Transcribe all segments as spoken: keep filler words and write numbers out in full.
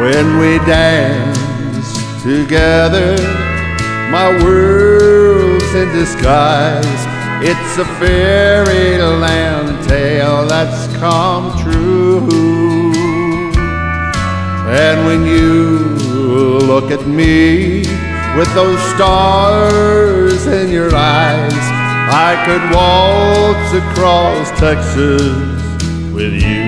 when we dance together. My world's in disguise. It's a fairyland tale that's come true. And when you look at me with those stars in your eyes, I could waltz across Texas with you.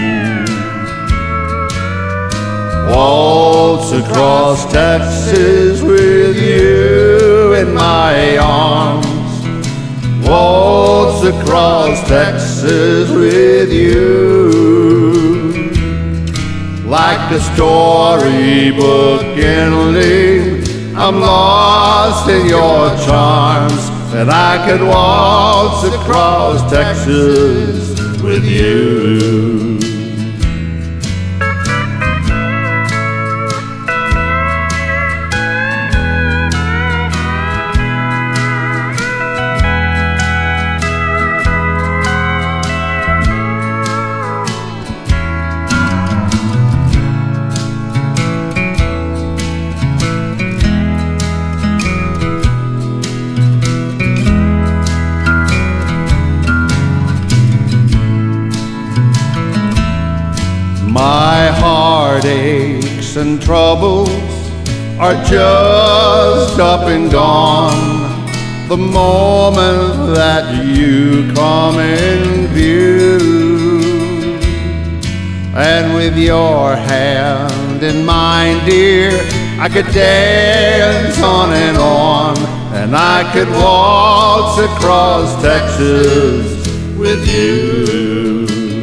Waltz across Texas with you in my arms. Waltz across Texas with you. Like a storybook ending, I'm lost in your charms, and I could waltz across Texas with you. My heartaches and troubles are just up and gone the moment that you come in view. And with your hand in mine, dear, I could dance on and on, and I could waltz across Texas with you.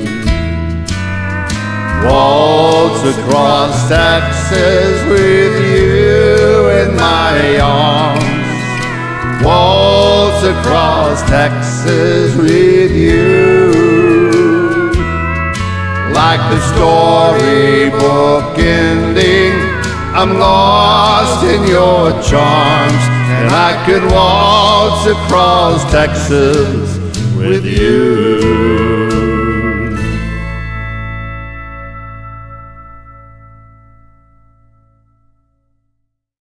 Waltz across Texas with you in my arms. Waltz across Texas with you. Like the storybook ending, I'm lost in your charms, and I could waltz across Texas with you.